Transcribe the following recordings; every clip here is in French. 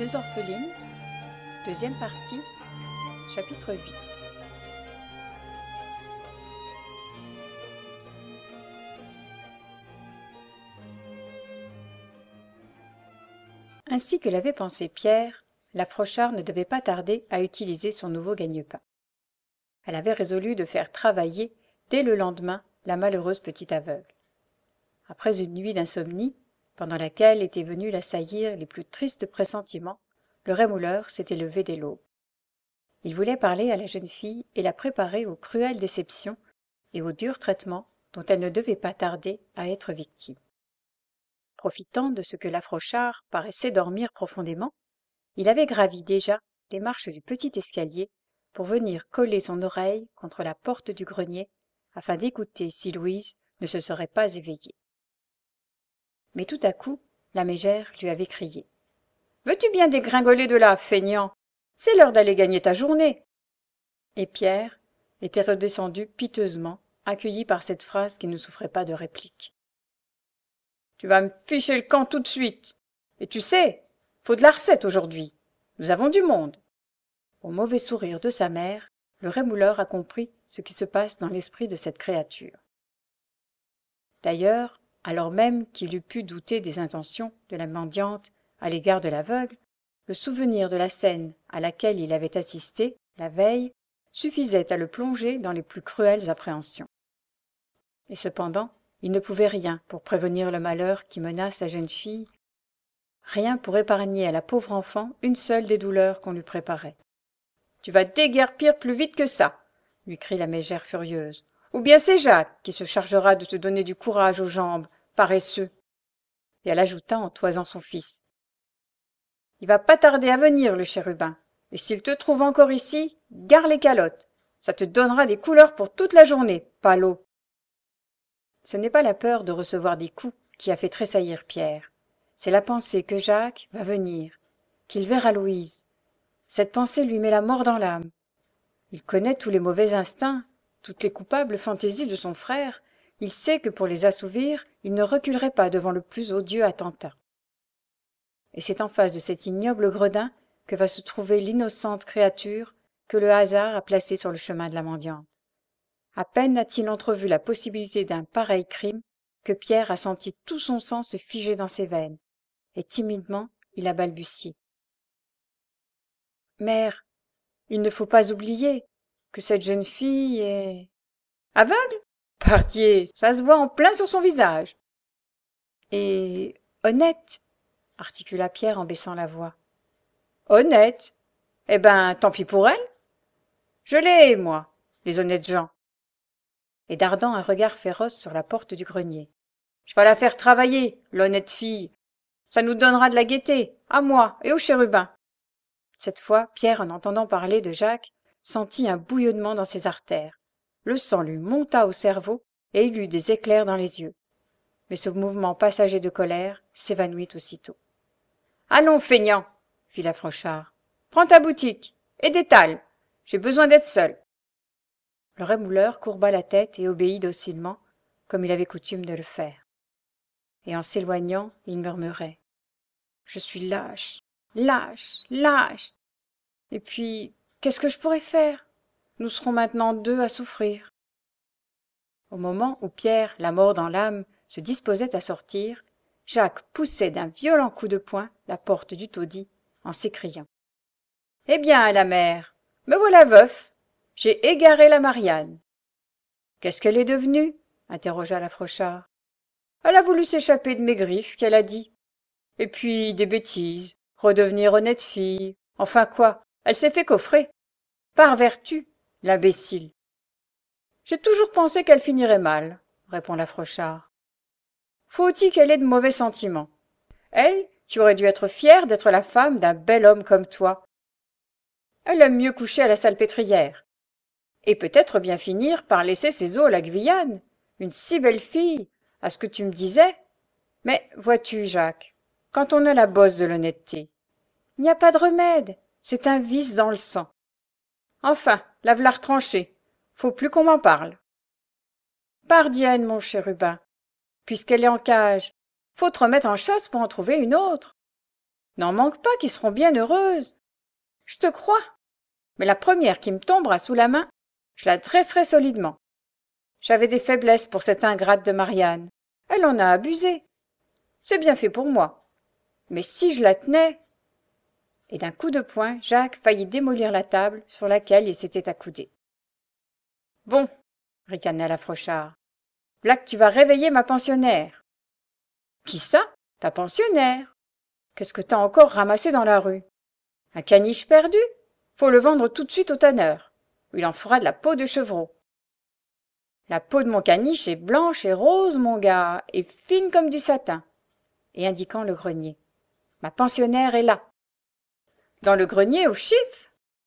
Deux orphelines, deuxième partie, chapitre 8. Ainsi que l'avait pensé Pierre, la Frochard ne devait pas tarder à utiliser son nouveau gagne-pain. Elle avait résolu de faire travailler dès le lendemain la malheureuse petite aveugle. Après une nuit d'insomnie, pendant laquelle étaient venus l'assaillir les plus tristes pressentiments, le rémouleur s'était levé dès l'aube. Il voulait parler à la jeune fille et la préparer aux cruelles déceptions et aux durs traitements dont elle ne devait pas tarder à être victime. Profitant de ce que la Frochard paraissait dormir profondément, il avait gravi déjà les marches du petit escalier pour venir coller son oreille contre la porte du grenier afin d'écouter si Louise ne se serait pas éveillée. Mais tout à coup, la mégère lui avait crié. « Veux-tu bien dégringoler de là, feignant? C'est l'heure d'aller gagner ta journée. » Et Pierre était redescendu piteusement, accueilli par cette phrase qui ne souffrait pas de réplique. « Tu vas me ficher le camp tout de suite. Et tu sais, faut de la recette aujourd'hui. Nous avons du monde. » Au mauvais sourire de sa mère, le rémouleur a compris ce qui se passe dans l'esprit de cette créature. D'ailleurs, alors même qu'il eût pu douter des intentions de la mendiante à l'égard de l'aveugle, le souvenir de la scène à laquelle il avait assisté, la veille, suffisait à le plonger dans les plus cruelles appréhensions. Et cependant, il ne pouvait rien pour prévenir le malheur qui menace la jeune fille, rien pour épargner à la pauvre enfant une seule des douleurs qu'on lui préparait. « Tu vas déguerpir plus vite que ça !» lui crie la mégère furieuse. « Ou bien c'est Jacques qui se chargera de te donner du courage aux jambes, paresseux !» Et elle ajouta en toisant son fils. « Il va pas tarder à venir, le chérubin, et s'il te trouve encore ici, gare les calottes. Ça te donnera des couleurs pour toute la journée, palot !» Ce n'est pas la peur de recevoir des coups qui a fait tressaillir Pierre. C'est la pensée que Jacques va venir, qu'il verra Louise. Cette pensée lui met la mort dans l'âme. Il connaît tous les mauvais instincts, toutes les coupables fantaisies de son frère. Il sait que pour les assouvir, il ne reculerait pas devant le plus odieux attentat. Et c'est en face de cet ignoble gredin que va se trouver l'innocente créature que le hasard a placée sur le chemin de la mendiante. À peine a-t-il entrevu la possibilité d'un pareil crime que Pierre a senti tout son sang se figer dans ses veines, et timidement il a balbutié. « Mère, il ne faut pas oublier que cette jeune fille est... »« Aveugle ? Pardieu, ça se voit en plein sur son visage. »« Et honnête ?» articula Pierre en baissant la voix. « Honnête ? Eh ben, tant pis pour elle. Je les hais, moi, les honnêtes gens. » Et dardant un regard féroce sur la porte du grenier. « Je vais la faire travailler, l'honnête fille. Ça nous donnera de la gaieté, à moi et au chérubin. » Cette fois, Pierre, en entendant parler de Jacques, sentit un bouillonnement dans ses artères. Le sang lui monta au cerveau et il eut des éclairs dans les yeux. Mais ce mouvement passager de colère s'évanouit aussitôt. « Allons, feignant !» fit la Frochard. « Prends ta boutique et détale. J'ai besoin d'être seul. » Le rémouleur courba la tête et obéit docilement, comme il avait coutume de le faire. Et en s'éloignant, il murmurait. « Je suis lâche, lâche, lâche. Et puis, qu'est-ce que je pourrais faire? Nous serons maintenant deux à souffrir. » Au moment où Pierre, la mort dans l'âme, se disposait à sortir, Jacques poussait d'un violent coup de poing la porte du taudis en s'écriant. « Eh bien, la mère, me voilà veuf. J'ai égaré la Marianne. »« Qu'est-ce qu'elle est devenue ?» interrogea la Frochard. « Elle a voulu s'échapper de mes griffes, qu'elle a dit. Et puis des bêtises, redevenir honnête fille. Enfin quoi, elle s'est fait coffrer. Par vertu, l'imbécile. »« J'ai toujours pensé qu'elle finirait mal, » répond la Frochard. « Faut-il qu'elle ait de mauvais sentiments. Elle, qui aurait dû être fière d'être la femme d'un bel homme comme toi. Elle aime mieux coucher à la salpêtrière. Et peut-être bien finir par laisser ses os à la Guyane. Une si belle fille, à ce que tu me disais. Mais vois-tu, Jacques, quand on a la bosse de l'honnêteté, il n'y a pas de remède, c'est un vice dans le sang. Enfin, la v'là retranchée, faut plus qu'on m'en parle. Pardienne, mon chérubin, puisqu'elle est en cage, faut te remettre en chasse pour en trouver une autre. N'en manque pas qui seront bien heureuses. Je te crois. Mais la première qui me tombera sous la main, je la dresserai solidement. J'avais des faiblesses pour cette ingrate de Marianne. Elle en a abusé. C'est bien fait pour moi. Mais si je la tenais... Et d'un coup de poing, Jacques faillit démolir la table sur laquelle il s'était accoudé. « Bon, » ricana Lafrochard, « v'là que tu vas réveiller ma pensionnaire. »« Qui ça? Ta pensionnaire? Qu'est-ce que t'as encore ramassé dans la rue? Un caniche perdu? Faut le vendre tout de suite au tanneur. Il en fera de la peau de chevreau. »« La peau de mon caniche est blanche et rose, mon gars, et fine comme du satin. » Et indiquant le grenier. « Ma pensionnaire est là. » Dans le grenier au chiffre?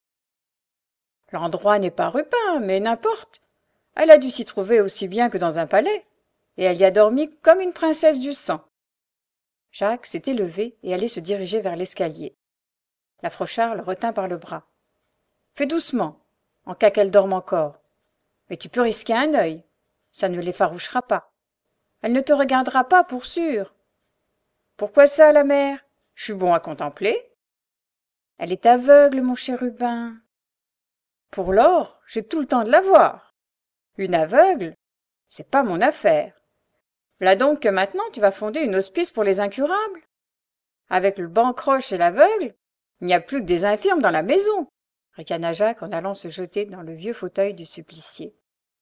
L'endroit n'est pas rupin, mais n'importe. Elle a dû s'y trouver aussi bien que dans un palais, et elle y a dormi comme une princesse du sang. Jacques s'était levé et allait se diriger vers l'escalier. Lafrochard le retint par le bras. « Fais doucement, en cas qu'elle dorme encore. Mais tu peux risquer un œil, ça ne l'effarouchera pas. Elle ne te regardera pas, pour sûr. Pourquoi ça, la mère? Je suis bon à contempler. Elle est aveugle, mon chérubin. Pour lors, j'ai tout le temps de la voir. Une aveugle, c'est pas mon affaire. Là donc que maintenant tu vas fonder une hospice pour les incurables. Avec le bancroche et l'aveugle, il n'y a plus que des infirmes dans la maison, ricana Jacques en allant se jeter dans le vieux fauteuil du supplicié.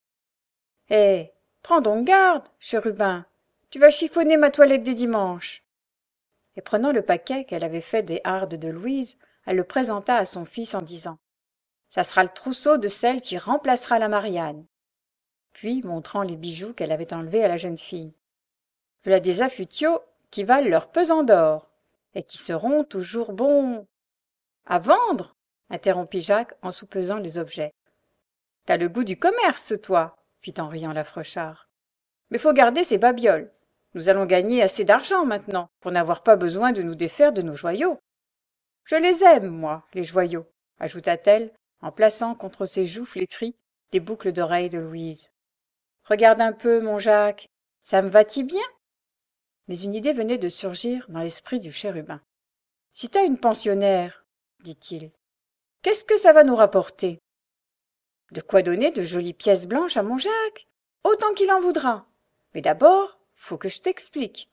Eh, prends donc garde, chérubin, tu vas chiffonner ma toilette des dimanches. Et prenant le paquet qu'elle avait fait des hardes de Louise, elle le présenta à son fils en disant « Ça sera le trousseau de celle qui remplacera la Marianne. » Puis, montrant les bijoux qu'elle avait enlevés à la jeune fille. « Voilà des affutiaux qui valent leur pesant d'or, et qui seront toujours bons. »« À vendre ?» interrompit Jacques en soupesant les objets. « T'as le goût du commerce, toi, » fit en riant Lafrochard. « Mais faut garder ces babioles. Nous allons gagner assez d'argent maintenant pour n'avoir pas besoin de nous défaire de nos joyaux. Je les aime, moi, les joyaux, ajouta-t-elle en plaçant contre ses joues flétries les boucles d'oreilles de Louise. Regarde un peu, mon Jacques, ça me va-t-il bien? Mais une idée venait de surgir dans l'esprit du chérubin. Si t'as une pensionnaire, dit-il, qu'est-ce que ça va nous rapporter? De quoi donner de jolies pièces blanches à mon Jacques, autant qu'il en voudra. Mais d'abord, faut que je t'explique.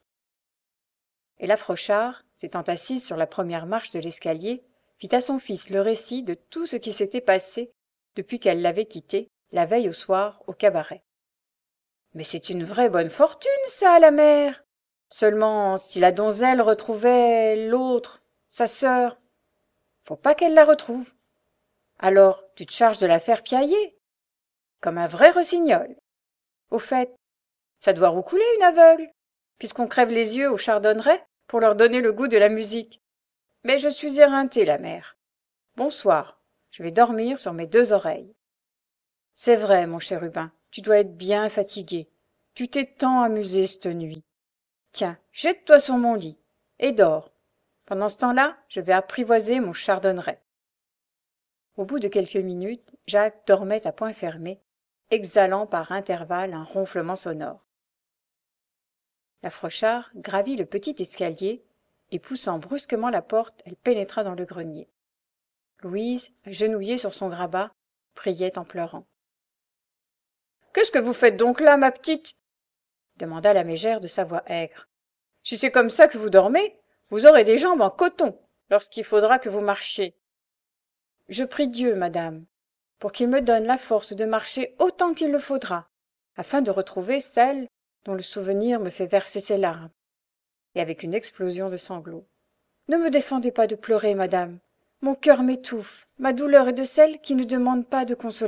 Et Lafrochard, s'étant assise sur la première marche de l'escalier, fit à son fils le récit de tout ce qui s'était passé depuis qu'elle l'avait quitté, la veille au soir, au cabaret. « Mais c'est une vraie bonne fortune, ça, la mère. Seulement, si la donzelle retrouvait l'autre, sa sœur, faut pas qu'elle la retrouve. Alors, tu te charges de la faire piailler, comme un vrai rossignol. Au fait, ça doit roucouler une aveugle, puisqu'on crève les yeux aux chardonnerets pour leur donner le goût de la musique. Mais je suis éreintée, la mère. Bonsoir, je vais dormir sur mes deux oreilles. C'est vrai, mon chérubin, tu dois être bien fatigué. Tu t'es tant amusé cette nuit. Tiens, jette-toi sur mon lit et dors. Pendant ce temps-là, je vais apprivoiser mon chardonneret. » Au bout de quelques minutes, Jacques dormait à poings fermés, exhalant par intervalles un ronflement sonore. Lafrochard gravit le petit escalier et poussant brusquement la porte, elle pénétra dans le grenier. Louise, agenouillée sur son grabat, priait en pleurant. « Qu'est-ce que vous faites donc là, ma petite ?» demanda la mégère de sa voix aigre. « Si c'est comme ça que vous dormez, vous aurez des jambes en coton lorsqu'il faudra que vous marchiez. »« Je prie Dieu, madame, pour qu'il me donne la force de marcher autant qu'il le faudra, afin de retrouver celle dont le souvenir me fait verser ses larmes. » Et avec une explosion de sanglots. « Ne me défendez pas de pleurer, madame. Mon cœur m'étouffe, ma douleur est de celle qui ne demande pas de consolation. »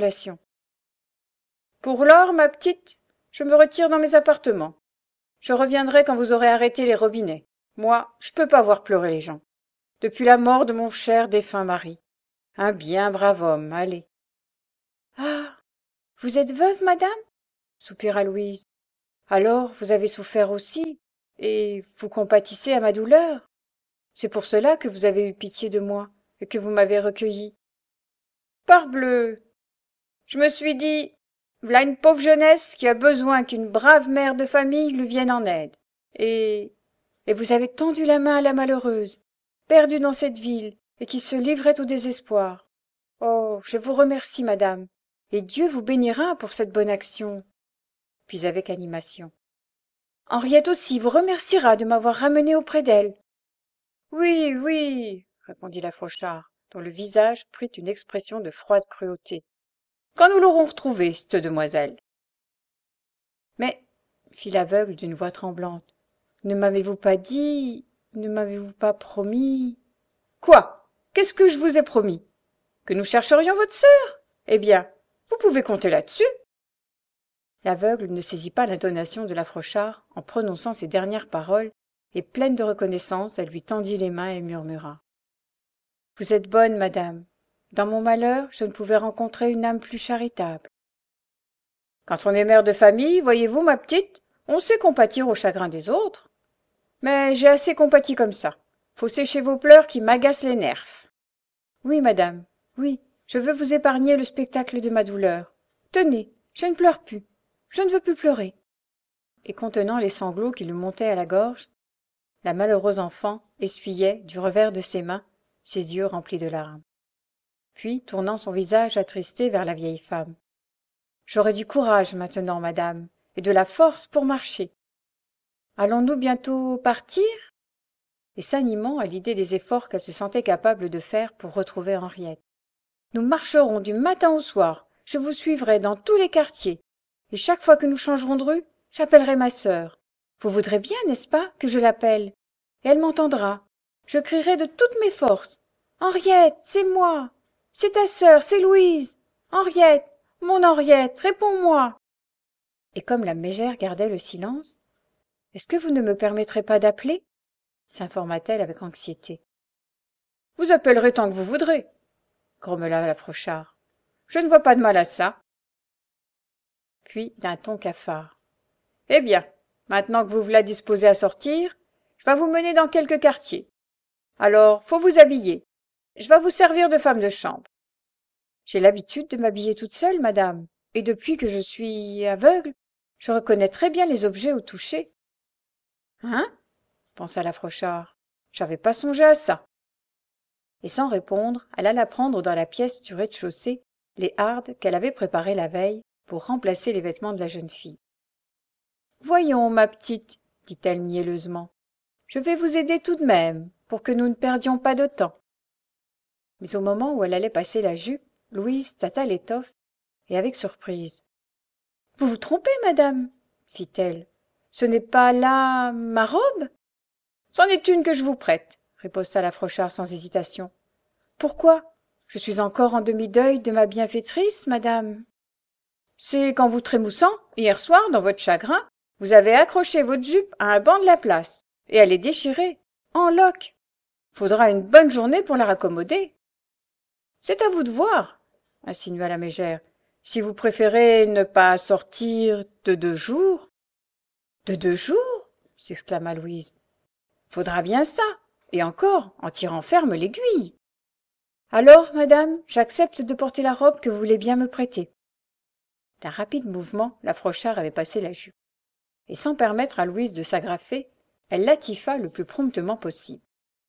« Pour lors, ma petite, je me retire dans mes appartements. Je reviendrai quand vous aurez arrêté les robinets. Moi, je peux pas voir pleurer les gens. Depuis la mort de mon cher défunt mari. Un bien brave homme, allez. »« Ah, vous êtes veuve, madame ?» soupira Louise. « Alors, vous avez souffert aussi, et vous compatissez à ma douleur. C'est pour cela que vous avez eu pitié de moi, et que vous m'avez recueillie. Parbleu! Je me suis dit... V'là une pauvre jeunesse qui a besoin qu'une brave mère de famille lui vienne en aide. Et vous avez tendu la main à la malheureuse. perdue dans cette ville, et qui se livrait au désespoir. Oh, je vous remercie, madame, et Dieu vous bénira pour cette bonne action. Puis avec animation. Henriette aussi vous remerciera de m'avoir ramenée auprès d'elle. Oui, oui, répondit l'Afrochard, dont le visage prit une expression de froide cruauté. Quand nous l'aurons retrouvée, cette demoiselle. Mais, fit l'aveugle d'une voix tremblante, ne m'avez-vous pas dit, ne m'avez-vous pas promis... Quoi? Qu'est-ce que je vous ai promis? Que nous chercherions votre sœur? Eh bien, vous pouvez compter là-dessus. L'aveugle ne saisit pas l'intonation de l'Afrochard en prononçant ces dernières paroles, et pleine de reconnaissance, elle lui tendit les mains et murmura. « Vous êtes bonne, madame. Dans mon malheur, je ne pouvais rencontrer une âme plus charitable. » Quand on est mère de famille, voyez-vous, ma petite, on sait compatir au chagrin des autres. Mais j'ai assez compati comme ça. Faut sécher vos pleurs qui m'agacent les nerfs. Oui, madame, oui, je veux vous épargner le spectacle de ma douleur. Tenez, je ne pleure plus. Je ne veux plus pleurer. Et contenant les sanglots qui lui montaient à la gorge, la malheureuse enfant essuyait, du revers de ses mains, ses yeux remplis de larmes. Puis, tournant son visage attristé vers la vieille femme. « J'aurai du courage maintenant, madame, et de la force pour marcher. Allons-nous bientôt partir ?» Et s'animant à l'idée des efforts qu'elle se sentait capable de faire pour retrouver Henriette. « Nous marcherons du matin au soir, je vous suivrai dans tous les quartiers, et chaque fois que nous changerons de rue, j'appellerai ma sœur. Vous voudrez bien, n'est-ce pas, que je l'appelle? Et elle m'entendra. Je crierai de toutes mes forces. Henriette, c'est moi. C'est ta sœur, c'est Louise. Henriette, mon Henriette, réponds-moi. Et comme la mégère gardait le silence, « Est-ce que vous ne me permettrez pas d'appeler ?» s'informa-t-elle avec anxiété. « Vous appellerez tant que vous voudrez, » grommela l'Afrochard. « Je ne vois pas de mal à ça. » Puis, d'un ton cafard. « Eh bien, maintenant que vous voilà disposé à sortir, je vais vous mener dans quelques quartiers. Alors, faut vous habiller. Je vais vous servir de femme de chambre. J'ai l'habitude de m'habiller toute seule, madame, et depuis que je suis aveugle, je reconnais très bien les objets au toucher. »« Hein ?» pensa l'Afrochard. « J'avais pas songé à ça. » Et sans répondre, elle alla prendre dans la pièce du rez-de-chaussée les hardes qu'elle avait préparées la veille pour remplacer les vêtements de la jeune fille. « Voyons, ma petite, dit-elle mielleusement, je vais vous aider tout de même, pour que nous ne perdions pas de temps. » Mais au moment où elle allait passer la jupe, Louise tâta l'étoffe, et avec surprise. « Vous vous trompez, madame, fit-elle. Ce n'est pas là ma robe? »« C'en est une que je vous prête, riposta l'Afrochard sans hésitation. »« Pourquoi? Je suis encore en demi-deuil de ma bienfaitrice, madame. »« C'est qu'en vous trémoussant, hier soir, dans votre chagrin, vous avez accroché votre jupe à un banc de la place, et elle est déchirée, en loques. Faudra une bonne journée pour la raccommoder. »« C'est à vous de voir, insinua la mégère, si vous préférez ne pas sortir de 2 jours. »« De 2 jours ?» s'exclama Louise. « Faudra bien ça, et encore en tirant ferme l'aiguille. »« Alors, madame, j'accepte de porter la robe que vous voulez bien me prêter. » D'un rapide mouvement, l'Afrochard avait passé la jupe, et sans permettre à Louise de s'agrafer, elle l'attifa le plus promptement possible.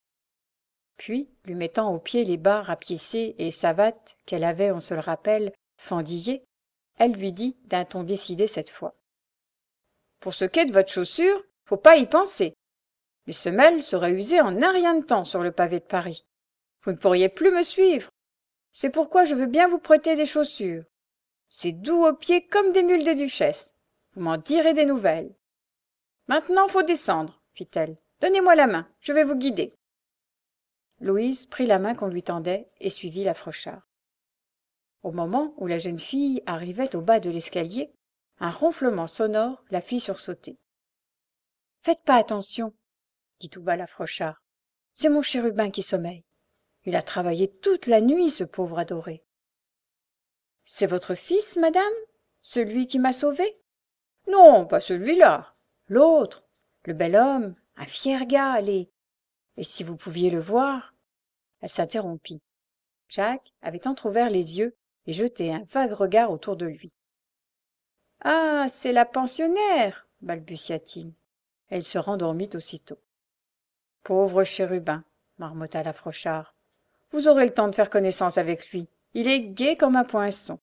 Puis, lui mettant aux pieds les bas rapiécés et savates qu'elle avait, on se le rappelle, fendillés, elle lui dit d'un ton décidé cette fois. « Pour ce qui est de votre chaussure, faut pas y penser. Les semelles seraient usées en un rien de temps sur le pavé de Paris. Vous ne pourriez plus me suivre. C'est pourquoi je veux bien vous prêter des chaussures. C'est doux aux pieds comme des mules de duchesse. Vous m'en direz des nouvelles. Maintenant, faut descendre, fit-elle. Donnez-moi la main, je vais vous guider. » Louise prit la main qu'on lui tendait et suivit l'Afrochard. Au moment où la jeune fille arrivait au bas de l'escalier, un ronflement sonore la fit sursauter. « Faites pas attention, » dit tout bas l'Afrochard. « C'est mon chérubin qui sommeille. Il a travaillé toute la nuit, ce pauvre adoré. »« C'est votre fils, madame? Celui qui m'a sauvée? »« Non, pas celui-là. L'autre, le bel homme, un fier gars, allez. Et si vous pouviez le voir... » Elle s'interrompit. Jacques avait entrouvert les yeux et jeté un vague regard autour de lui. « Ah, c'est la pensionnaire, balbutia-t-il. Elle se rendormit aussitôt. Pauvre chérubin, marmotta l'Afrochard. Vous aurez le temps de faire connaissance avec lui. Il est gai comme un poinçon.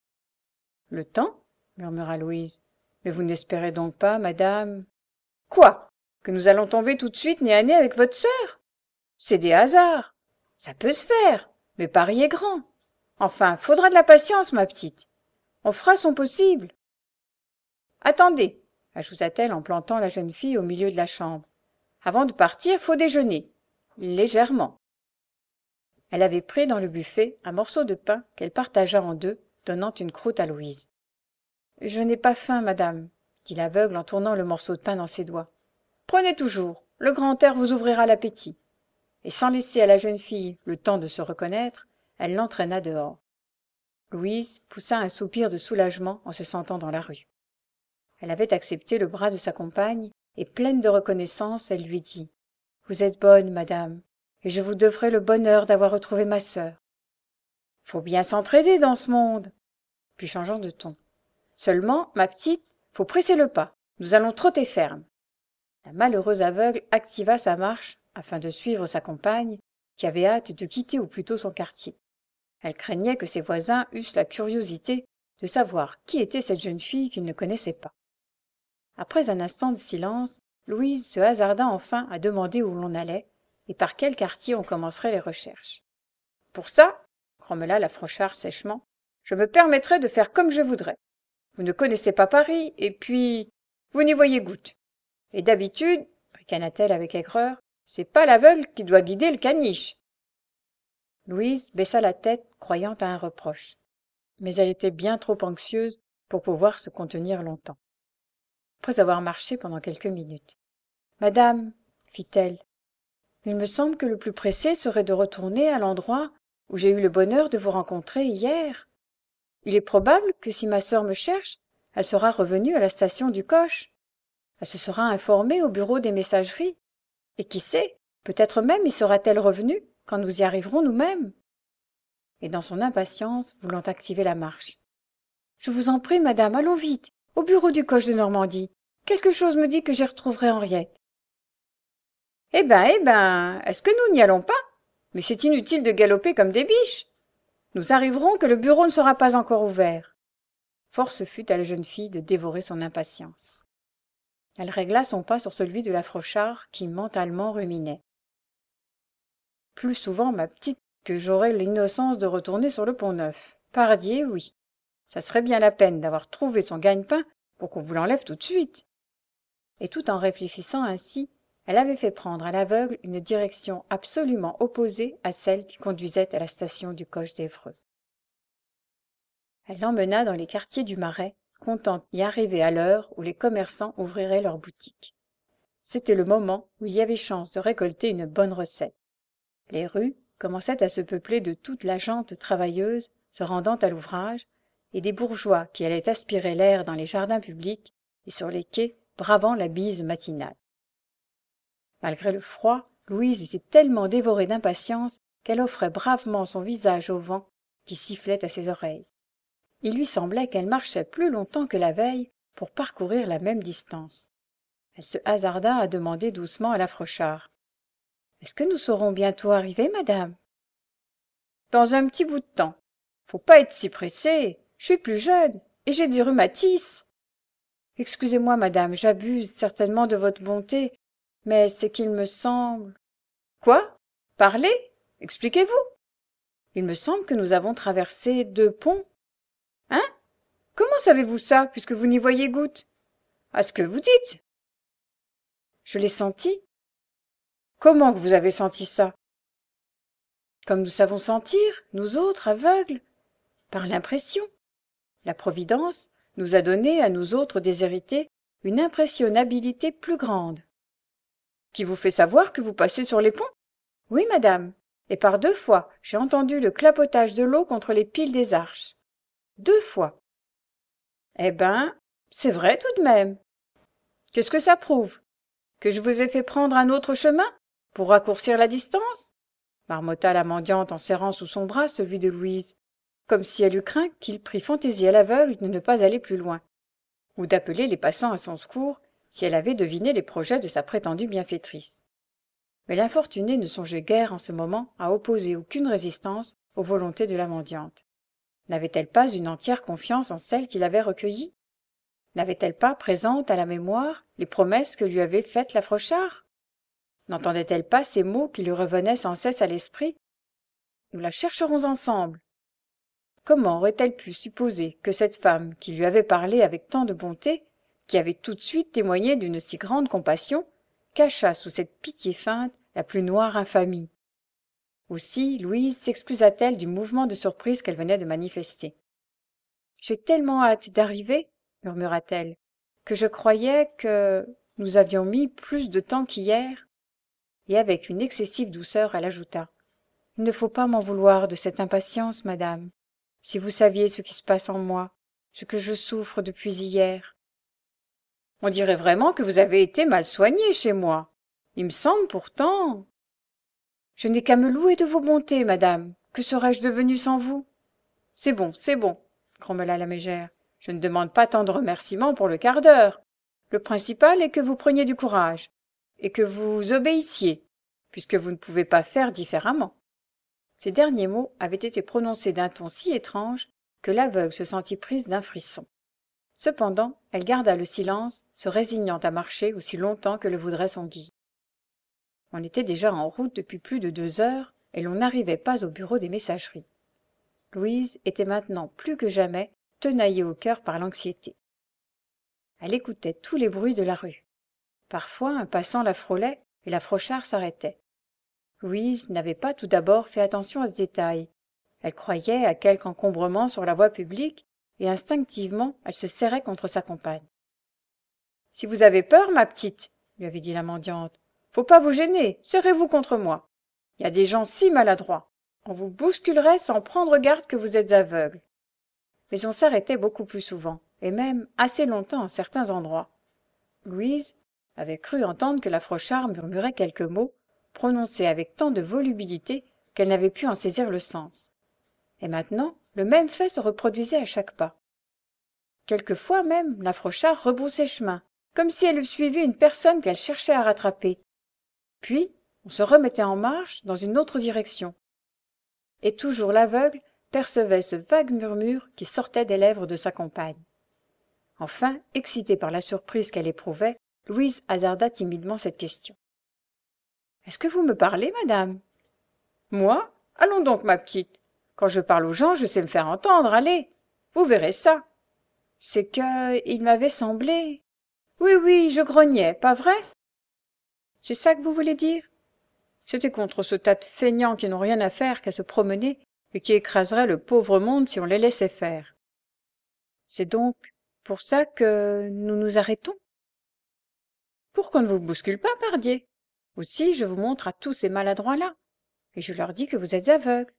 Le temps, murmura Louise. Mais vous n'espérez donc pas, madame. Quoi? Que nous allons tomber tout de suite nez à nez avec votre sœur? C'est des hasards. Ça peut se faire, mais Paris est grand. Enfin, faudra de la patience, ma petite. On fera son possible. Attendez, ajouta-t-elle en plantant la jeune fille au milieu de la chambre. Avant de partir, faut déjeuner. Légèrement. Elle avait pris dans le buffet un morceau de pain qu'elle partagea en deux, donnant une croûte à Louise. « Je n'ai pas faim, madame, » dit l'aveugle en tournant le morceau de pain dans ses doigts. « Prenez toujours, le grand air vous ouvrira l'appétit. » Et sans laisser à la jeune fille le temps de se reconnaître, elle l'entraîna dehors. Louise poussa un soupir de soulagement en se sentant dans la rue. Elle avait accepté le bras de sa compagne, et pleine de reconnaissance, elle lui dit « Vous êtes bonne, madame, et je vous devrai le bonheur d'avoir retrouvé ma sœur. » Faut bien s'entraider dans ce monde. Puis changeant de ton. Seulement, ma petite, faut presser le pas. Nous allons trotter ferme. La malheureuse aveugle activa sa marche afin de suivre sa compagne, qui avait hâte de quitter au plus tôt son quartier. Elle craignait que ses voisins eussent la curiosité de savoir qui était cette jeune fille qu'ils ne connaissaient pas. Après un instant de silence, Louise se hasarda enfin à demander où l'on allait et par quel quartier on commencerait les recherches. « Pour ça, » grommela l'Afrochard sèchement, « je me permettrai de faire comme je voudrais. Vous ne connaissez pas Paris, et puis vous n'y voyez goutte. Et d'habitude, ricana-t-elle avec aigreur, c'est pas l'aveugle qui doit guider le caniche. » Louise baissa la tête, croyant à un reproche. Mais elle était bien trop anxieuse pour pouvoir se contenir longtemps. Après avoir marché pendant quelques minutes. « Madame, fit-elle, il me semble que le plus pressé serait de retourner à l'endroit où j'ai eu le bonheur de vous rencontrer hier. Il est probable que si ma sœur me cherche, elle sera revenue à la station du coche. Elle se sera informée au bureau des messageries. Et qui sait, peut-être même y sera-t-elle revenue quand nous y arriverons nous-mêmes. » Et dans son impatience, voulant activer la marche. « Je vous en prie, madame, allons vite, au bureau du coche de Normandie. Quelque chose me dit que j'y retrouverai Henriette. » Eh ben, est-ce que nous n'y allons pas? Mais c'est inutile de galoper comme des biches. Nous arriverons que le bureau ne sera pas encore ouvert. Force fut à la jeune fille de dévorer son impatience. Elle régla son pas sur celui de l'Afrochard qui mentalement ruminait. Plus souvent, ma petite, que j'aurais l'innocence de retourner sur le Pont-Neuf. Pardié, oui. Ça serait bien la peine d'avoir trouvé son gagne-pain pour qu'on vous l'enlève tout de suite. Et tout en réfléchissant ainsi, elle avait fait prendre à l'aveugle une direction absolument opposée à celle qui conduisait à la station du coche d'Évreux. Elle l'emmena dans les quartiers du Marais, comptant y arriver à l'heure où les commerçants ouvriraient leurs boutiques. C'était le moment où il y avait chance de récolter une bonne recette. Les rues commençaient à se peupler de toute la gente travailleuse se rendant à l'ouvrage, et des bourgeois qui allaient aspirer l'air dans les jardins publics et sur les quais, bravant la bise matinale. Malgré le froid, Louise était tellement dévorée d'impatience qu'elle offrait bravement son visage au vent qui sifflait à ses oreilles. Il lui semblait qu'elle marchait plus longtemps que la veille pour parcourir la même distance. Elle se hasarda à demander doucement à l'Afrochard. « Est-ce que nous serons bientôt arrivés, madame ?»« Dans un petit bout de temps. Faut pas être si pressée. Je suis plus jeune et j'ai des rhumatismes. »« Excusez-moi, madame, j'abuse certainement de votre bonté, mais c'est qu'il me semble... »« Quoi? Parlez? Expliquez-vous. »« Il me semble que nous avons traversé 2 ponts. »« Hein? Comment savez-vous ça, puisque vous n'y voyez goutte? »« À ce que vous dites. »« Je l'ai senti. »« Comment vous avez senti ça? »« Comme nous savons sentir, nous autres aveugles, par l'impression. La Providence nous a donné à nous autres déshérités une impressionnabilité plus grande. »« Qui vous fait savoir que vous passez sur les ponts? »« Oui, madame, et par 2 fois j'ai entendu le clapotage de l'eau contre les piles des arches. 2 fois. »« Eh ben, c'est vrai tout de même. »« Qu'est-ce que ça prouve? Que je vous ai fait prendre un autre chemin pour raccourcir la distance ?» marmotta la mendiante en serrant sous son bras celui de Louise, comme si elle eût craint qu'il prît fantaisie à l'aveugle de ne pas aller plus loin, ou d'appeler les passants à son secours si elle avait deviné les projets de sa prétendue bienfaitrice. Mais l'infortunée ne songeait guère en ce moment à opposer aucune résistance aux volontés de la mendiante. N'avait-elle pas une entière confiance en celle qui l'avait recueillie? N'avait-elle pas présentes à la mémoire les promesses que lui avait faites Lafrochard? N'entendait-elle pas ces mots qui lui revenaient sans cesse à l'esprit? Nous la chercherons ensemble. Comment aurait-elle pu supposer que cette femme qui lui avait parlé avec tant de bonté, qui avait tout de suite témoigné d'une si grande compassion, cachât sous cette pitié feinte la plus noire infamie? Aussi Louise s'excusa-t-elle du mouvement de surprise qu'elle venait de manifester. « J'ai tellement hâte d'arriver, murmura-t-elle, que je croyais que nous avions mis plus de temps qu'hier. » Et avec une excessive douceur, elle ajouta: « Il ne faut pas m'en vouloir de cette impatience, madame. Si vous saviez ce qui se passe en moi, ce que je souffre depuis hier. » « On dirait vraiment que vous avez été mal soignée chez moi. Il me semble pourtant… »« Je n'ai qu'à me louer de vos bontés, madame. Que serais-je devenue sans vous ?»« C'est bon, grommela la mégère. Je ne demande pas tant de remerciements pour le quart d'heure. Le principal est que vous preniez du courage, et que vous obéissiez, puisque vous ne pouvez pas faire différemment. » Ces derniers mots avaient été prononcés d'un ton si étrange que l'aveugle se sentit prise d'un frisson. Cependant, elle garda le silence, se résignant à marcher aussi longtemps que le voudrait son guide. On était déjà en route depuis plus de 2 heures, et l'on n'arrivait pas au bureau des messageries. Louise était maintenant plus que jamais tenaillée au cœur par l'anxiété. Elle écoutait tous les bruits de la rue. Parfois, un passant la frôlait et Lafrochard s'arrêtait. Louise n'avait pas tout d'abord fait attention à ce détail. Elle croyait à quelque encombrement sur la voie publique et instinctivement elle se serrait contre sa compagne. « Si vous avez peur, ma petite, » lui avait dit la mendiante, « faut pas vous gêner, serrez-vous contre moi. Il y a des gens si maladroits. On vous bousculerait sans prendre garde que vous êtes aveugle. » Mais on s'arrêtait beaucoup plus souvent, et même assez longtemps en certains endroits. Louise avait cru entendre que Lafrochard murmurait quelques mots, prononcés avec tant de volubilité qu'elle n'avait pu en saisir le sens. Et maintenant, le même fait se reproduisait à chaque pas. Quelquefois même, Lafrochard rebroussait chemin, comme si elle eût suivi une personne qu'elle cherchait à rattraper. Puis, on se remettait en marche dans une autre direction. Et toujours l'aveugle percevait ce vague murmure qui sortait des lèvres de sa compagne. Enfin, excitée par la surprise qu'elle éprouvait, Louise hasarda timidement cette question. « Est-ce que vous me parlez, madame ?»« Moi ? Allons donc, ma petite. Quand je parle aux gens, je sais me faire entendre, allez. Vous verrez ça. C'est que il m'avait semblé… Oui, je grognais, pas vrai ? C'est ça que vous voulez dire ? C'était contre ce tas de feignants qui n'ont rien à faire qu'à se promener et qui écraseraient le pauvre monde si on les laissait faire. C'est donc pour ça que nous nous arrêtons ? Pour qu'on ne vous bouscule pas, pardier. Aussi, je vous montre à tous ces maladroits-là, et je leur dis que vous êtes aveugles.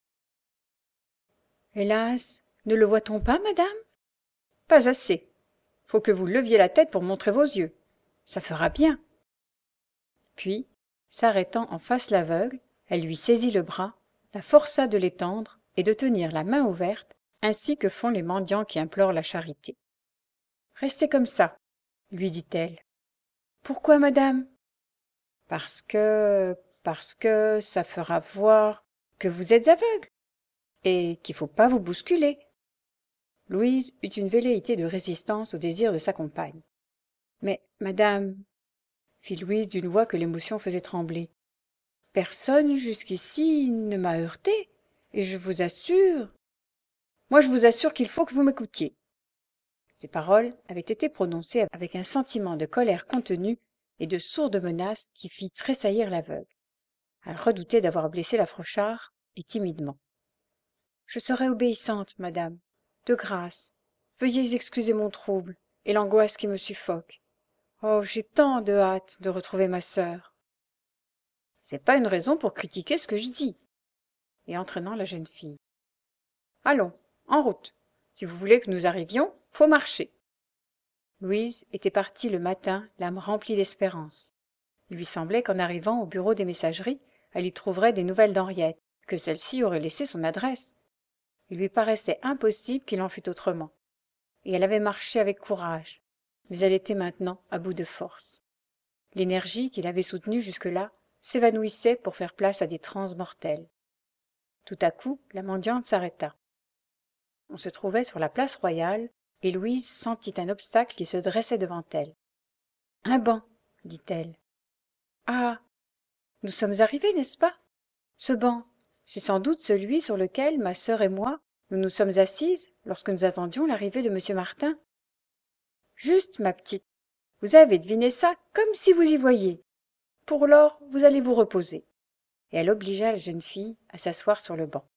Hélas, ne le voit-on pas, madame ? Pas assez. Faut que vous leviez la tête pour montrer vos yeux. Ça fera bien. Puis, s'arrêtant en face l'aveugle, elle lui saisit le bras, la força de l'étendre et de tenir la main ouverte, ainsi que font les mendiants qui implorent la charité. « Restez comme ça, » lui dit-elle. « Pourquoi, madame ? » Parce que ça fera voir que vous êtes aveugle et qu'il faut pas vous bousculer. » Louise eut une velléité de résistance au désir de sa compagne. « Mais, madame, » fit Louise d'une voix que l'émotion faisait trembler, « personne jusqu'ici ne m'a heurtée, et je vous assure… » « Moi, je vous assure qu'il faut que vous m'écoutiez. » Ces paroles avaient été prononcées avec un sentiment de colère contenue et de sourde menace qui fit tressaillir l'aveugle. Elle redoutait d'avoir blessé Lafrochard, et timidement. « Je serai obéissante, madame. De grâce, veuillez excuser mon trouble et l'angoisse qui me suffoque. Oh, j'ai tant de hâte de retrouver ma sœur. » « C'est pas une raison pour critiquer ce que je dis. » Et entraînant la jeune fille. « Allons, en route. Si vous voulez que nous arrivions, faut marcher. » Louise était partie le matin, l'âme remplie d'espérance. Il lui semblait qu'en arrivant au bureau des messageries, elle y trouverait des nouvelles d'Henriette, que celle-ci aurait laissé son adresse. Il lui paraissait impossible qu'il en fût autrement. Et elle avait marché avec courage, mais elle était maintenant à bout de force. L'énergie qui l'avait soutenue jusque-là s'évanouissaient pour faire place à des transes mortelles. Tout à coup, la mendiante s'arrêta. On se trouvait sur la place royale, et Louise sentit un obstacle qui se dressait devant elle. « Un banc, dit-elle. Ah, nous sommes arrivés, n'est-ce pas? Ce banc, c'est sans doute celui sur lequel ma sœur et moi, nous nous sommes assises lorsque nous attendions l'arrivée de monsieur Martin. Juste, ma petite, vous avez deviné ça comme si vous y voyiez. Pour lors, vous allez vous reposer. » Et elle obligea la jeune fille à s'asseoir sur le banc.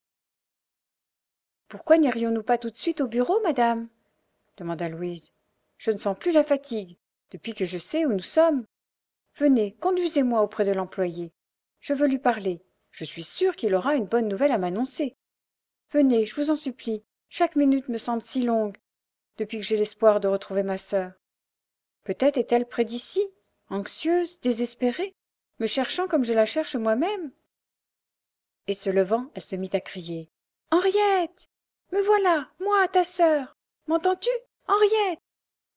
« Pourquoi n'irions-nous pas tout de suite au bureau, madame ?» demanda Louise. « Je ne sens plus la fatigue, depuis que je sais où nous sommes. Venez, conduisez-moi auprès de l'employé. Je veux lui parler. Je suis sûre qu'il aura une bonne nouvelle à m'annoncer. Venez, je vous en supplie. Chaque minute me semble si longue, depuis que j'ai l'espoir de retrouver ma sœur. Peut-être est-elle près d'ici, anxieuse, désespérée, me cherchant comme je la cherche moi-même. » Et se levant, elle se mit à crier. « Henriette! Me voilà, moi, ta sœur! M'entends-tu, Henriette? M'entends-tu? »«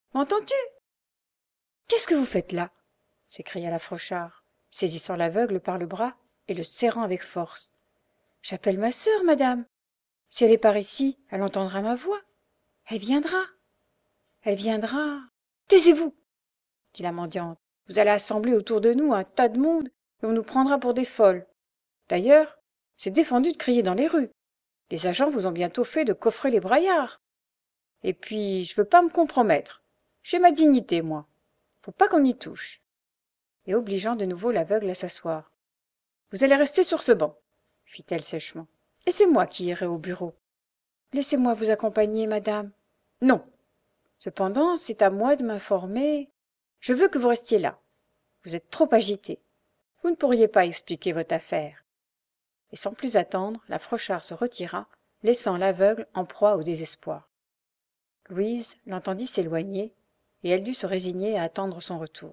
Qu'est-ce que vous faites là ?» s'écria la Frochard, saisissant l'aveugle par le bras et le serrant avec force. « J'appelle ma sœur, madame. Si elle est par ici, elle entendra ma voix. Elle viendra. Elle viendra. »« Taisez-vous !» dit la mendiante. « Vous allez assembler autour de nous un tas de monde et on nous prendra pour des folles. D'ailleurs, c'est défendu de crier dans les rues. Les agents vous ont bientôt fait de coffrer les braillards. Et puis, je veux pas me compromettre. J'ai ma dignité, moi. Faut pas qu'on y touche. » Et obligeant de nouveau l'aveugle à s'asseoir. « Vous allez rester sur ce banc, » fit-elle sèchement. « Et c'est moi qui irai au bureau. »« Laissez-moi vous accompagner, madame. »« Non. Cependant, c'est à moi de m'informer. Je veux que vous restiez là. Vous êtes trop agité. Vous ne pourriez pas expliquer votre affaire. » Et sans plus attendre, la Frochard se retira, laissant l'aveugle en proie au désespoir. Louise l'entendit s'éloigner, et elle dut se résigner à attendre son retour.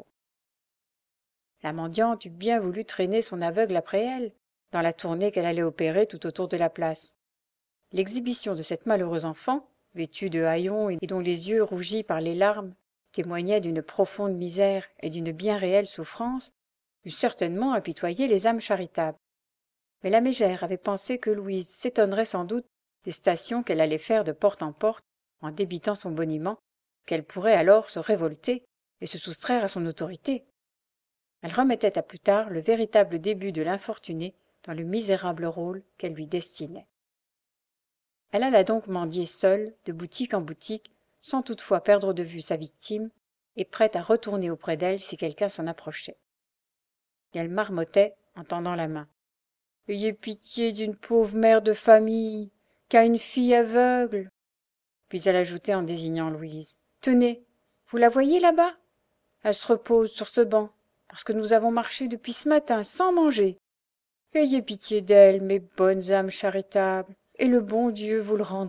La mendiante eût bien voulu traîner son aveugle après elle, dans la tournée qu'elle allait opérer tout autour de la place. L'exhibition de cette malheureuse enfant, vêtue de haillons et dont les yeux rougis par les larmes témoignaient d'une profonde misère et d'une bien réelle souffrance, eût certainement apitoyé les âmes charitables. Mais la mégère avait pensé que Louise s'étonnerait sans doute des stations qu'elle allait faire de porte en porte en débitant son boniment, qu'elle pourrait alors se révolter et se soustraire à son autorité. Elle remettait à plus tard le véritable début de l'infortunée dans le misérable rôle qu'elle lui destinait. Elle alla donc mendier seule, de boutique en boutique, sans toutefois perdre de vue sa victime, et prête à retourner auprès d'elle si quelqu'un s'en approchait. Et elle marmottait en tendant la main. « Ayez pitié d'une pauvre mère de famille, qu'a une fille aveugle. » Puis elle ajoutait en désignant Louise. « Tenez, vous la voyez là-bas? Elle se repose sur ce banc, parce que nous avons marché depuis ce matin sans manger. Ayez pitié d'elle, mes bonnes âmes charitables, et le bon Dieu vous le rendra. »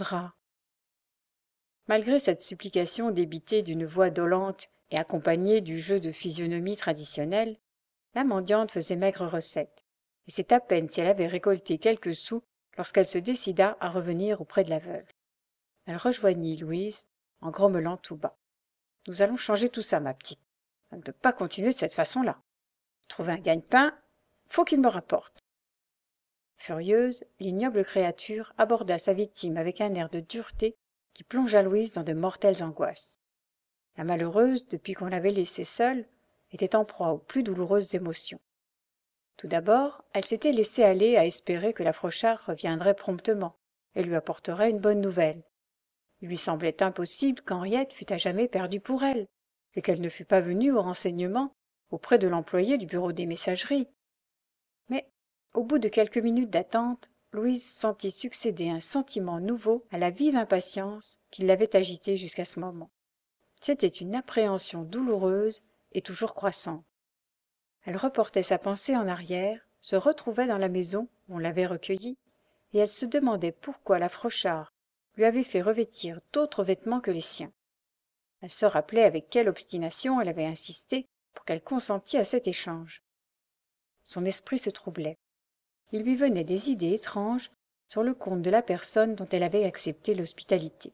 Malgré cette supplication débitée d'une voix dolente et accompagnée du jeu de physionomie traditionnel, la mendiante faisait maigre recette, et c'est à peine si elle avait récolté quelques sous lorsqu'elle se décida à revenir auprès de l'aveugle. Elle rejoignit Louise en grommelant tout bas. « Nous allons changer tout ça, ma petite. Ça ne peut pas continuer de cette façon-là. Trouver un gagne-pain, faut qu'il me rapporte. » Furieuse, l'ignoble créature aborda sa victime avec un air de dureté qui plongea Louise dans de mortelles angoisses. La malheureuse, depuis qu'on l'avait laissée seule, était en proie aux plus douloureuses émotions. Tout d'abord, elle s'était laissée aller à espérer que la Frochard reviendrait promptement et lui apporterait une bonne nouvelle. Il lui semblait impossible qu'Henriette fût à jamais perdue pour elle, et qu'elle ne fût pas venue au renseignement auprès de l'employé du bureau des messageries. Mais, au bout de quelques minutes d'attente, Louise sentit succéder un sentiment nouveau à la vive impatience qui l'avait agitée jusqu'à ce moment. C'était une appréhension douloureuse et toujours croissante. Elle reportait sa pensée en arrière, se retrouvait dans la maison où on l'avait recueillie, et elle se demandait pourquoi la Frochard lui avait fait revêtir d'autres vêtements que les siens. Elle se rappelait avec quelle obstination elle avait insisté pour qu'elle consentît à cet échange. Son esprit se troublait. Il lui venait des idées étranges sur le compte de la personne dont elle avait accepté l'hospitalité.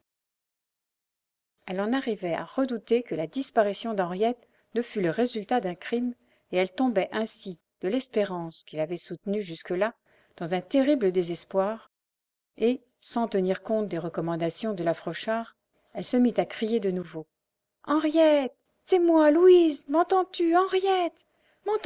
Elle en arrivait à redouter que la disparition d'Henriette ne fût le résultat d'un crime, et elle tombait ainsi de l'espérance qui l'avait soutenue jusque-là dans un terrible désespoir, et, sans tenir compte des recommandations de la Frochard, elle se mit à crier de nouveau. « Henriette, c'est moi, Louise, m'entends-tu, Henriette, m'entends-tu »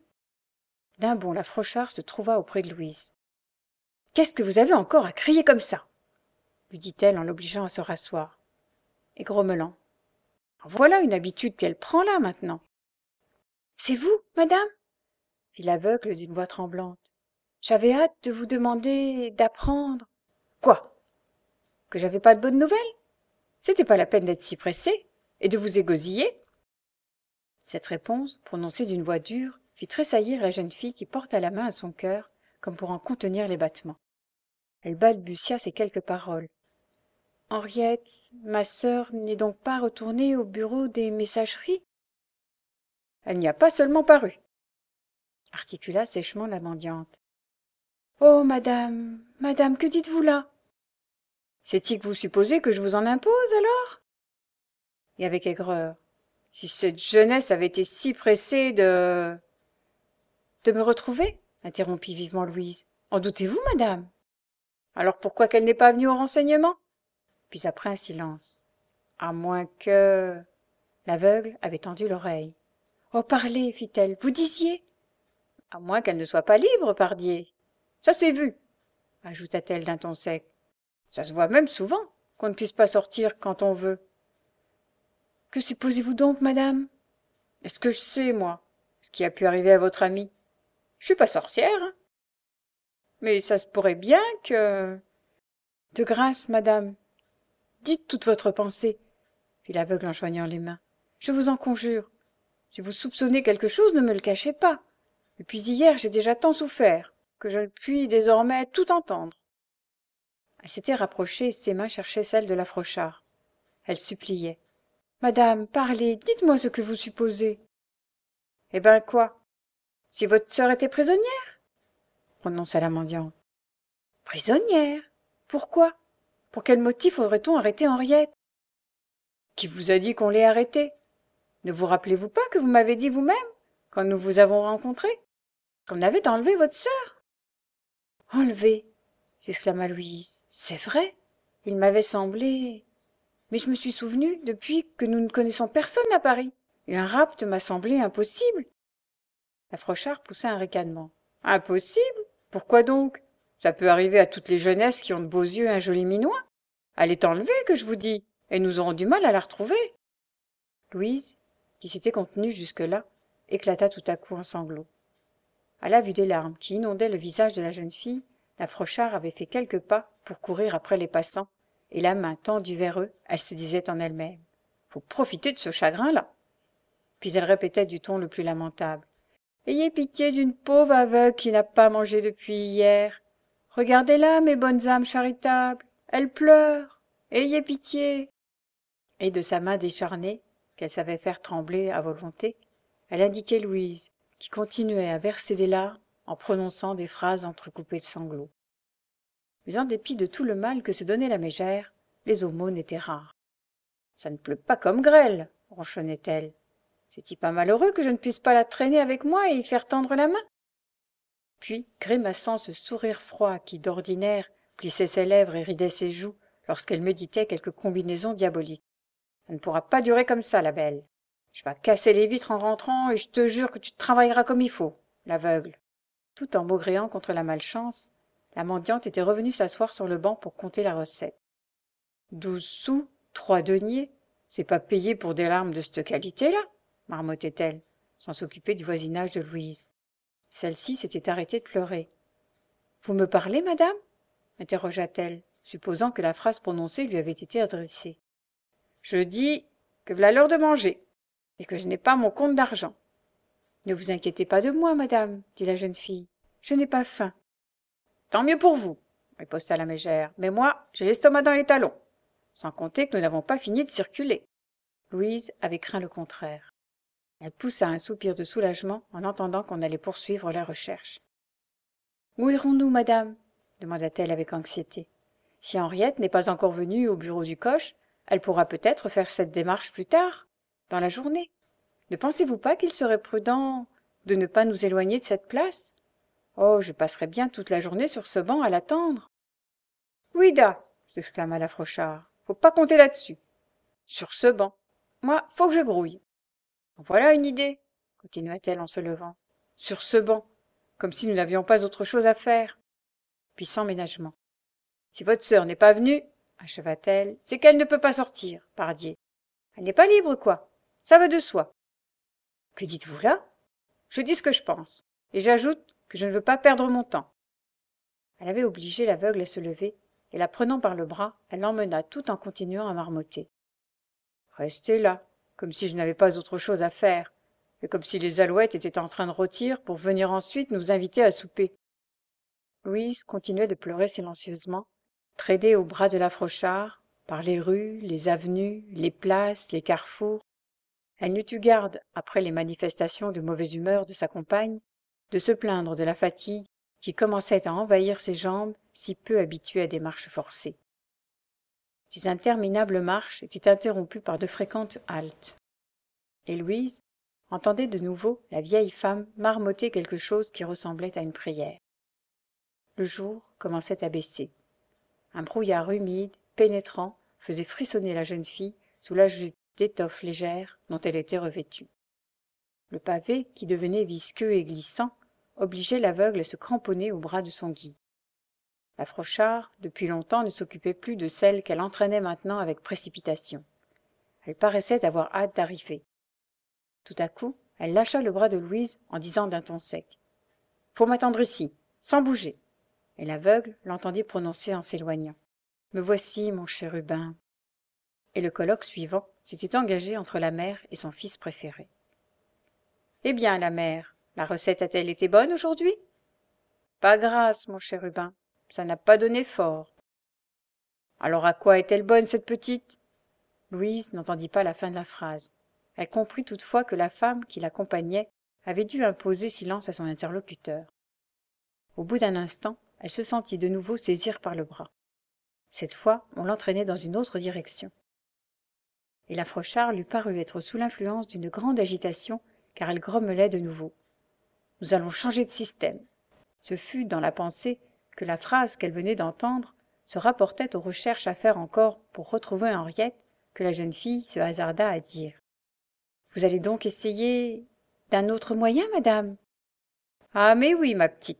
D'un bond, la Frochard se trouva auprès de Louise. « Qu'est-ce que vous avez encore à crier comme ça ?» lui dit-elle en l'obligeant à se rasseoir. Et grommelant. « Voilà une habitude qu'elle prend là maintenant. »« C'est vous, madame ?» fit l'aveugle d'une voix tremblante. « J'avais hâte de vous demander d'apprendre. »« Quoi ? Que j'avais pas de bonnes nouvelles ? C'était pas la peine d'être si pressée et de vous égosiller. » Cette réponse, prononcée d'une voix dure, fit tressaillir la jeune fille qui porta la main à son cœur comme pour en contenir les battements. Elle balbutia ces quelques paroles. « Henriette, ma sœur n'est donc pas retournée au bureau des messageries ?»« Elle n'y a pas seulement paru, » articula sèchement la mendiante. « Oh, madame, madame, que dites-vous là ? C'est-il que vous supposez que je vous en impose, alors ?» Et avec aigreur. « Si cette jeunesse avait été si pressée de... » « De me retrouver ?» interrompit vivement Louise. « En doutez-vous, madame ? Alors pourquoi qu'elle n'est pas venue au renseignement ?» Puis après un silence. « À moins que... » L'aveugle avait tendu l'oreille. « Oh, parlez, fit-elle, vous disiez ?»« À moins qu'elle ne soit pas libre, pardié. Ça s'est vu, » ajouta-t-elle d'un ton sec. « Ça se voit même souvent, qu'on ne puisse pas sortir quand on veut. »« Que supposez-vous donc, madame ?»« Est-ce que je sais, moi, ce qui a pu arriver à votre amie ? Je suis pas sorcière, hein. Mais ça se pourrait bien que... » « De grâce, madame, dites toute votre pensée, » fit l'aveugle en joignant les mains. « Je vous en conjure. Si vous soupçonnez quelque chose, ne me le cachez pas. Depuis hier, j'ai déjà tant souffert que je ne puis désormais tout entendre. » Elle s'était rapprochée et ses mains cherchaient celles de la Frochard. Elle suppliait. « Madame, parlez, dites-moi ce que vous supposez. »« Eh ben quoi ? Si votre sœur était prisonnière ?» prononça la mendiante. « Prisonnière ? Pourquoi ? Pour quel motif aurait-on arrêté Henriette ? » « Qui vous a dit qu'on l'ait arrêtée ? Ne vous rappelez-vous pas que vous m'avez dit vous-même, quand nous vous avons rencontrés, qu'on avait enlevé votre sœur ?»« Enlevé !» s'exclama Louise. « C'est vrai, il m'avait semblé... Mais je me suis souvenue, depuis, que nous ne connaissons personne à Paris, et un rapt m'a semblé impossible. » La Frochard poussa un ricanement. « Impossible ? Pourquoi donc ? Ça peut arriver à toutes les jeunesses qui ont de beaux yeux et un joli minois. Elle est enlevée, que je vous dis, et nous aurons du mal à la retrouver. » Louise, qui s'était contenue jusque-là, éclata tout à coup en sanglots. À la vue des larmes qui inondaient le visage de la jeune fille, la Frochard avait fait quelques pas pour courir après les passants, et la main tendue vers eux, elle se disait en elle-même. « Faut profiter de ce chagrin-là. » Puis elle répétait du ton le plus lamentable. « Ayez pitié d'une pauvre aveugle qui n'a pas mangé depuis hier. Regardez-la, mes bonnes âmes charitables, elle pleure. Ayez pitié. » Et de sa main décharnée, qu'elle savait faire trembler à volonté, elle indiquait Louise, qui continuait à verser des larmes en prononçant des phrases entrecoupées de sanglots. Mais en dépit de tout le mal que se donnait la mégère, les aumônes étaient rares. « Ça ne pleut pas comme grêle, » ronchonnait-elle. « C'est-il pas malheureux que je ne puisse pas la traîner avec moi et y faire tendre la main ?» Puis, grimaçant ce sourire froid qui, d'ordinaire, plissait ses lèvres et ridait ses joues lorsqu'elle méditait quelque combinaison diabolique. « Ça ne pourra pas durer comme ça, la belle. Je vais casser les vitres en rentrant et je te jure que tu travailleras comme il faut, l'aveugle. » Tout en maugréant contre la malchance, la mendiante était revenue s'asseoir sur le banc pour compter la recette. 12 sous, 3 deniers, c'est pas payé pour des larmes de cette qualité-là, marmottait-elle, sans s'occuper du voisinage de Louise. Celle-ci s'était arrêtée de pleurer. « Vous me parlez, madame ?» interrogea-t-elle, supposant que la phrase prononcée lui avait été adressée. « Je dis que v'là l'heure de manger, et que je n'ai pas mon compte d'argent. »« Ne vous inquiétez pas de moi, madame, dit la jeune fille. Je n'ai pas faim. »« Tant mieux pour vous, riposta la mégère, mais moi, j'ai l'estomac dans les talons, sans compter que nous n'avons pas fini de circuler. » Louise avait craint le contraire. Elle poussa un soupir de soulagement en entendant qu'on allait poursuivre la recherche. « Où irons-nous, madame ?» demanda-t-elle avec anxiété. « Si Henriette n'est pas encore venue au bureau du coche, elle pourra peut-être faire cette démarche plus tard, dans la journée. Ne pensez-vous pas qu'il serait prudent de ne pas nous éloigner de cette place? Oh, je passerai bien toute la journée sur ce banc à l'attendre. Oui-da, s'exclama la Frochard, faut pas compter là-dessus. Sur ce banc. Moi, faut que je grouille. Voilà une idée, continua-t-elle en se levant. Sur ce banc, comme si nous n'avions pas autre chose à faire. Puis sans ménagement. Si votre sœur n'est pas venue, acheva-t-elle, c'est qu'elle ne peut pas sortir, pardié. Elle n'est pas libre, quoi. Ça va de soi. Que dites-vous là? Je dis ce que je pense, et j'ajoute que je ne veux pas perdre mon temps. Elle avait obligé l'aveugle à se lever, et la prenant par le bras, elle l'emmena tout en continuant à marmotter. Restez là, comme si je n'avais pas autre chose à faire, et comme si les alouettes étaient en train de rôtir pour venir ensuite nous inviter à souper. Louise continuait de pleurer silencieusement, traînée au bras de la Frochard, par les rues, les avenues, les places, les carrefours. Elle n'eut eu garde, après les manifestations de mauvaise humeur de sa compagne, de se plaindre de la fatigue qui commençait à envahir ses jambes si peu habituées à des marches forcées. Ces interminables marches étaient interrompues par de fréquentes haltes. Et Louise entendait de nouveau la vieille femme marmotter quelque chose qui ressemblait à une prière. Le jour commençait à baisser. Un brouillard humide, pénétrant, faisait frissonner la jeune fille sous la jupe d'étoffe légère dont elle était revêtue. Le pavé, qui devenait visqueux et glissant, obligeait l'aveugle à se cramponner au bras de son guide. La Frochard, depuis longtemps, ne s'occupait plus de celle qu'elle entraînait maintenant avec précipitation. Elle paraissait avoir hâte d'arriver. Tout à coup, elle lâcha le bras de Louise en disant d'un ton sec. « Faut m'attendre ici, sans bouger. » Et l'aveugle l'entendit prononcer en s'éloignant. « Me voici, mon chérubin. » Et le colloque suivant s'était engagé entre la mère et son fils préféré. « Eh bien, la mère, la recette a-t-elle été bonne aujourd'hui ?»« Pas grâce, mon chérubin. Ça n'a pas donné fort. »« Alors à quoi est-elle bonne, cette petite ?» Louise n'entendit pas la fin de la phrase. Elle comprit toutefois que la femme qui l'accompagnait avait dû imposer silence à son interlocuteur. Au bout d'un instant, elle se sentit de nouveau saisir par le bras. Cette fois, on l'entraînait dans une autre direction. Et la Frochard lui parut être sous l'influence d'une grande agitation, car elle grommelait de nouveau. « Nous allons changer de système. » Ce fut dans la pensée que la phrase qu'elle venait d'entendre se rapportait aux recherches à faire encore pour retrouver Henriette que la jeune fille se hasarda à dire. « Vous allez donc essayer d'un autre moyen, madame ?»« Ah, mais oui, ma petite. »«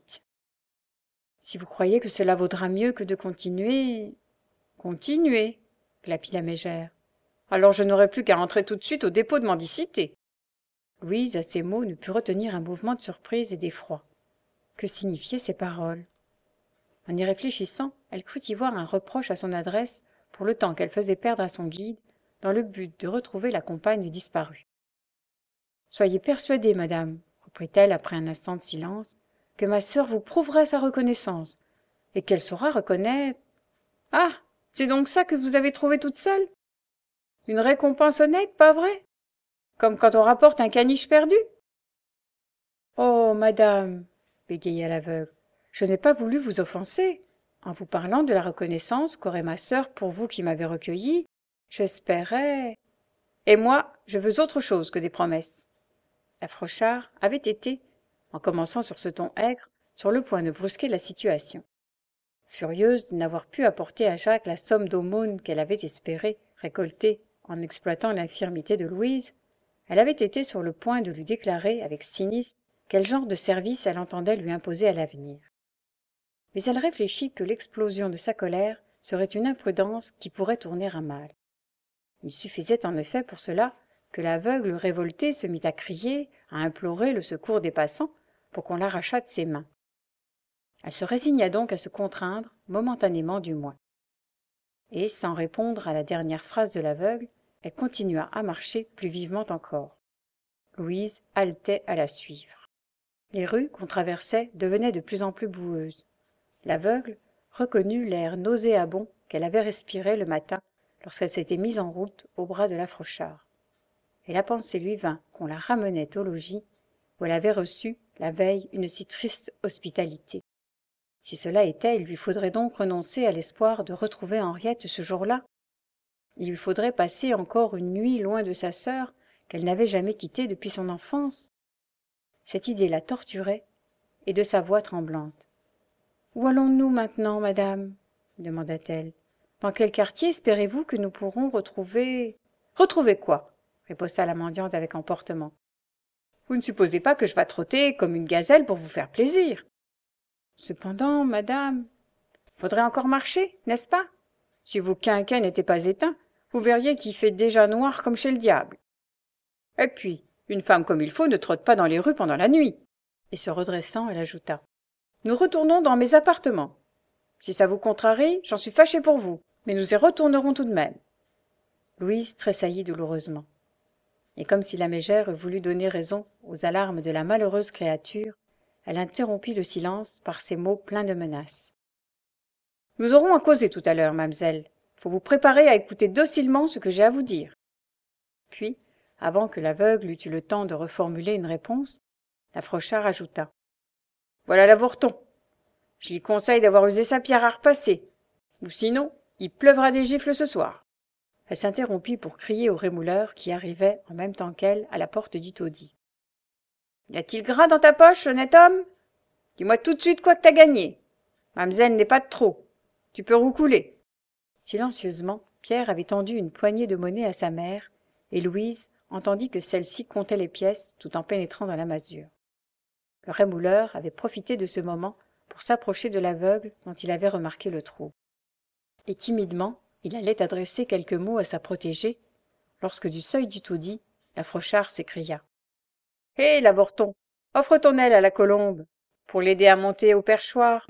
Si vous croyez que cela vaudra mieux que de continuer... »« Continuer, » glapit la mégère. « Alors je n'aurai plus qu'à rentrer tout de suite au dépôt de mendicité. » Louise, à ces mots, ne put retenir un mouvement de surprise et d'effroi. Que signifiaient ces paroles? En y réfléchissant, elle crut y voir un reproche à son adresse pour le temps qu'elle faisait perdre à son guide, dans le but de retrouver la compagne disparue. « Soyez persuadée, madame, reprit-elle après un instant de silence, que ma sœur vous prouvera sa reconnaissance, et qu'elle saura reconnaître... Ah, c'est donc ça que vous avez trouvé toute seule? Une récompense honnête, pas vrai? Comme quand on rapporte un caniche perdu? »« Oh, madame, bégaya l'aveugle, je n'ai pas voulu vous offenser. En vous parlant de la reconnaissance qu'aurait ma sœur pour vous qui m'avez recueillie, j'espérais... Et moi, je veux autre chose que des promesses. » La Frochard avait été, en commençant sur ce ton aigre, sur le point de brusquer la situation. Furieuse de n'avoir pu apporter à Jacques la somme d'aumône qu'elle avait espéré récolter en exploitant l'infirmité de Louise, elle avait été sur le point de lui déclarer avec cynisme quel genre de service elle entendait lui imposer à l'avenir. Mais elle réfléchit que l'explosion de sa colère serait une imprudence qui pourrait tourner à mal. Il suffisait en effet pour cela que l'aveugle révolté se mit à crier, à implorer le secours des passants pour qu'on l'arrachât de ses mains. Elle se résigna donc à se contraindre, momentanément du moins. Et, sans répondre à la dernière phrase de l'aveugle, elle continua à marcher plus vivement encore. Louise haletait à la suivre. Les rues qu'on traversait devenaient de plus en plus boueuses. L'aveugle reconnut l'air nauséabond qu'elle avait respiré le matin lorsqu'elle s'était mise en route au bras de la Frochard. Et la pensée lui vint qu'on la ramenait au logis où elle avait reçu, la veille, une si triste hospitalité. Si cela était, il lui faudrait donc renoncer à l'espoir de retrouver Henriette ce jour-là. Il lui faudrait passer encore une nuit loin de sa sœur qu'elle n'avait jamais quittée depuis son enfance. Cette idée la torturait, et de sa voix tremblante. « Où allons-nous maintenant, madame ?» demanda-t-elle. « Dans quel quartier espérez-vous que nous pourrons retrouver… » « Retrouver quoi ?» riposta la mendiante avec emportement. « Vous ne supposez pas que je vas trotter comme une gazelle pour vous faire plaisir. Cependant, madame, faudrait encore marcher, n'est-ce pas? Si vos quinquets n'étaient pas éteints, vous verriez qu'il fait déjà noir comme chez le diable. Et puis, une femme comme il faut ne trotte pas dans les rues pendant la nuit. » Et se redressant, elle ajouta. « Nous retournons dans mes appartements. Si ça vous contrarie, j'en suis fâchée pour vous, mais nous y retournerons tout de même. » Louise tressaillit douloureusement. Et comme si la mégère eût voulu donner raison aux alarmes de la malheureuse créature, elle interrompit le silence par ces mots pleins de menaces. « Nous aurons à causer tout à l'heure, mamselle. Faut vous préparer à écouter docilement ce que j'ai à vous dire. » Puis, avant que l'aveugle eût eu le temps de reformuler une réponse, la Frochard ajouta. « Voilà l'avorton. Je lui conseille d'avoir usé sa pierre à repasser, ou sinon, il pleuvra des gifles ce soir. » Elle s'interrompit pour crier au rémouleur qui arrivait en même temps qu'elle à la porte du taudis. « Y a-t-il gras dans ta poche, honnête homme? Dis-moi tout de suite quoi que t'as gagné. Mamselle n'est pas de trop. Tu peux roucouler. » Silencieusement, Pierre avait tendu une poignée de monnaie à sa mère, et Louise entendit que celle-ci comptait les pièces tout en pénétrant dans la masure. Le rémouleur avait profité de ce moment pour s'approcher de l'aveugle dont il avait remarqué le trou. Et timidement, il allait adresser quelques mots à sa protégée, lorsque du seuil du taudis, la Frochard s'écria. « Hé, l'avorton, offre ton aile à la colombe, pour l'aider à monter au perchoir. »